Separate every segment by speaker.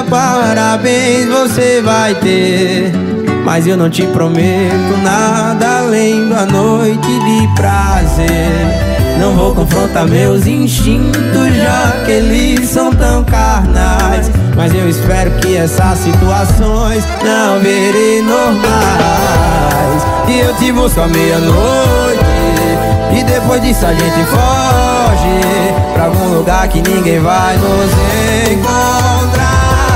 Speaker 1: dia parabéns você vai ter, mas eu não te prometo nada além da noite de prazer. Não vou confrontar meus instintos, já que eles são tão carnais, mas eu espero que essas situações não virem normais. E eu te busco à meia-noite, e depois disso a gente foge pra algum lugar que ninguém vai nos encontrar.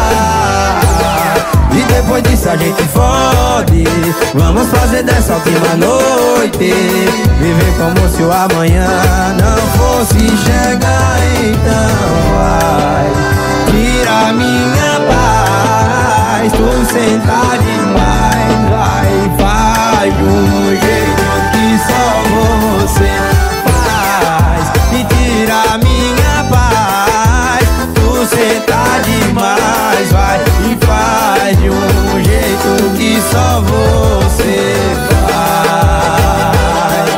Speaker 1: E depois disso a gente fode, vamos fazer dessa última noite viver como se o amanhã não fosse chegar. Então vai, tira minha paz, tu senta demais, vai, faz de um jeito que só você faz. E tira minha paz, tu senta demais, vai, e faz de um jeito que só você faz.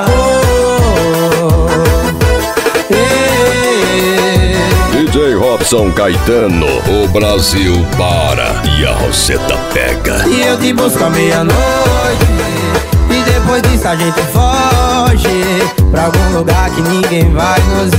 Speaker 2: DJ Robson Caetano, o Brasil para e a Roseta pega.
Speaker 1: E eu te busco à meia-noite, e depois disso a gente foge pra algum lugar que ninguém vai nos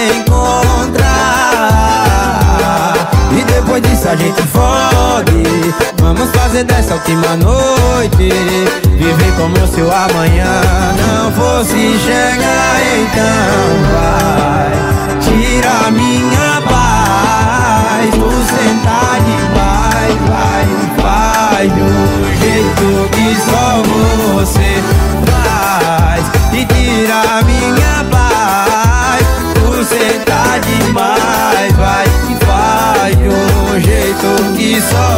Speaker 1: encontrar. E depois disso a gente fode, vamos fazer dessa última noite viver como se o amanhã não fosse chegar. Então vai, tira minha paz, tu senta demais, vai, faz de um jeito que só você faz. E tira minha paz, tu senta demais, vai, e faz de um jeito que só